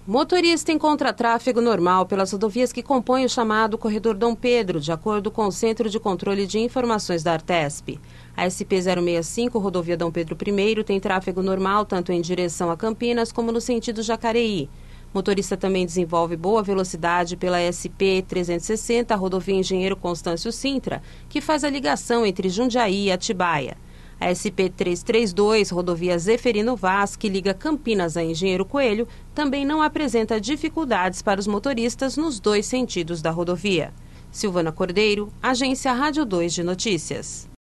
Motorista encontra tráfego normal pelas rodovias que compõem o chamado Corredor Dom Pedro, de acordo com o Centro de Controle de Informações da Artesp. A SP-065, rodovia Dom Pedro I, tem tráfego normal tanto em direção a Campinas como no sentido Jacareí. Motorista também desenvolve boa velocidade pela SP-360, rodovia Engenheiro Constâncio Sintra, que faz a ligação entre Jundiaí e Atibaia. A SP-332, rodovia Zeferino Vaz, que liga Campinas a Engenheiro Coelho, também não apresenta dificuldades para os motoristas nos dois sentidos da rodovia. Silvana Cordeiro, Agência Rádio 2 de Notícias.